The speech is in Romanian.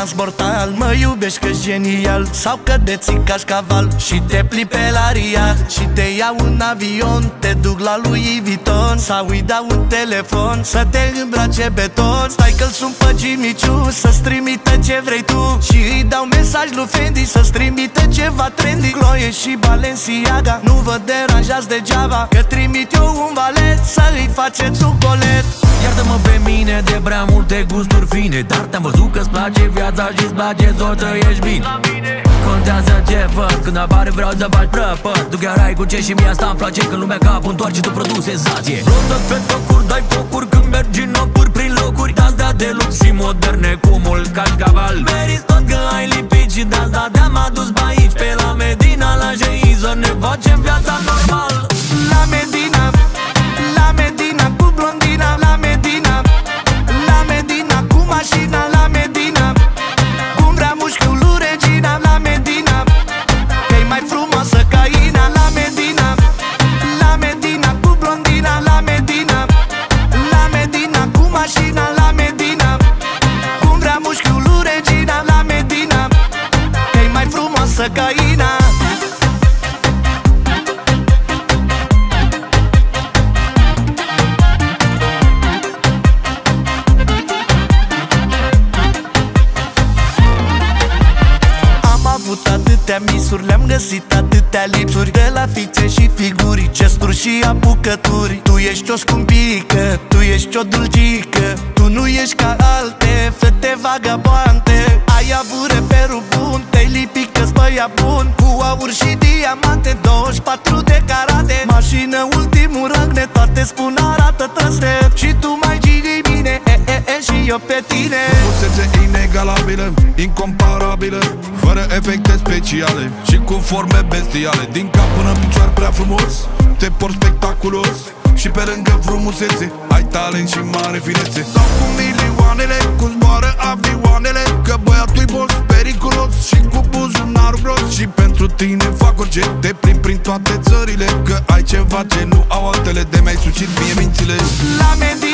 dans mortal. Mă iubești că-s genial sau că de țicaș caval și te pli pe la Ria și te iau în avion, te duc la Louis Vuitton sau îi dau un telefon să te îmbrace beton. Stai că-l sun pe Jimiciu să-ți trimită ce vrei tu și îi dau mesaj lui Fendi să-ți trimită ceva trendy. Chloe și Balenciaga, nu vă deranjați degeaba că trimit eu un valet să îi faceți un colet. Iartă-mă pe mine de prea multe gusturi fine, dar te-am văzut că-ți place viața și-ți place să o trăiești bine. Contează ce văd, când apare vreau să faci prăpăd. Tu chiar ai cu ce și mie asta-mi place, când lumea capul întoarce, tu produci senzație. Rotă pe tocuri, dai focuri când mergi în opuri prin locuri de-astea de lux și moderne cu mult cașcaval. Meriți tot că ai lipit și de-asta te-am adus pe aici, pe la Medina, la Jei, să ne facem viața normal. La Medina, la Medina cu blondina, la Medina, la Medina cu mașina, la Medina, cum vrea mușchiul lui Regina, la Medina, că-i mai frumoasă ca Ina, la Medina, la Medina cu blondina, la Medina, la Medina cu mașina, la Medina, cum vrea mușchiul lui Regina, la Medina, că-i mai frumoasă ca Ina. Atâtea misuri, le-am găsit atâtea lipsuri, de la fițe și figuri, gesturi și apucături. Tu ești o scumpică, tu ești o dulcică, tu nu ești ca alte fete vagabonde. Ai avut reperul bun, te-ai lipit că-s băiat bun, cu aur și diamante, 24 de carate, mașină ultimul rând, ne toate spun arată trăsnet. Și tu mai gini bine, și eu pe tine. Frumusețe inegalabilă, incomparabilă, fără efecte speciale și cu forme bestiale. Din cap până în picioare prea frumos, te porți spectaculos și pe lângă frumusețe ai talent și mare finețe. Dau cu milioanele, cum zboară avioanele, că băiatul-i boss, periculos și cu buzunarul gros. Și pentru tine fac orice, te plimbi prin toate țările, că ai ceva ce nu au altele, de mi-ai sucit mie mințile. La Medina,